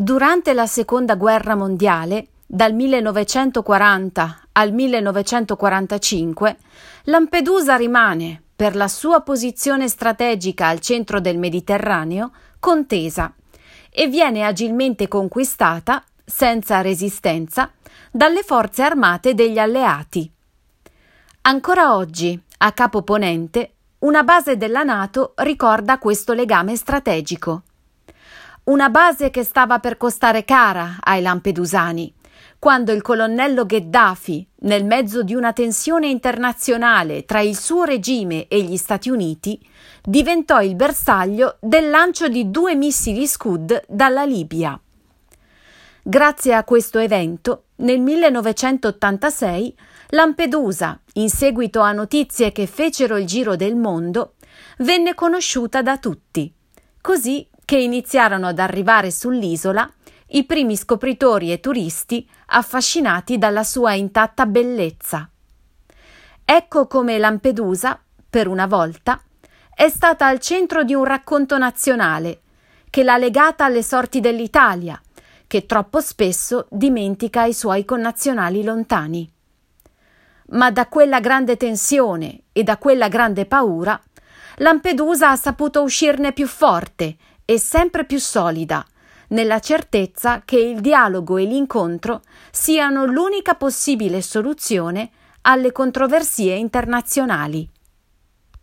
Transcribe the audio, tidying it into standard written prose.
Durante la Seconda Guerra Mondiale, dal 1940 al 1945, Lampedusa rimane, per la sua posizione strategica al centro del Mediterraneo, contesa e viene agilmente conquistata, senza resistenza, dalle forze armate degli alleati. Ancora oggi, a Capo Ponente, una base della NATO ricorda questo legame strategico. Una base che stava per costare cara ai lampedusani, quando il colonnello Gheddafi, nel mezzo di una tensione internazionale tra il suo regime e gli Stati Uniti, diventò il bersaglio del lancio di 2 missili Scud dalla Libia. Grazie a questo evento, nel 1986, Lampedusa, in seguito a notizie che fecero il giro del mondo, venne conosciuta da tutti, così che iniziarono ad arrivare sull'isola i primi scopritori e turisti affascinati dalla sua intatta bellezza. Ecco come Lampedusa, per una volta, è stata al centro di un racconto nazionale che l'ha legata alle sorti dell'Italia, che troppo spesso dimentica i suoi connazionali lontani. Ma da quella grande tensione e da quella grande paura, Lampedusa ha saputo uscirne più forte e sempre più solida, nella certezza che il dialogo e l'incontro siano l'unica possibile soluzione alle controversie internazionali.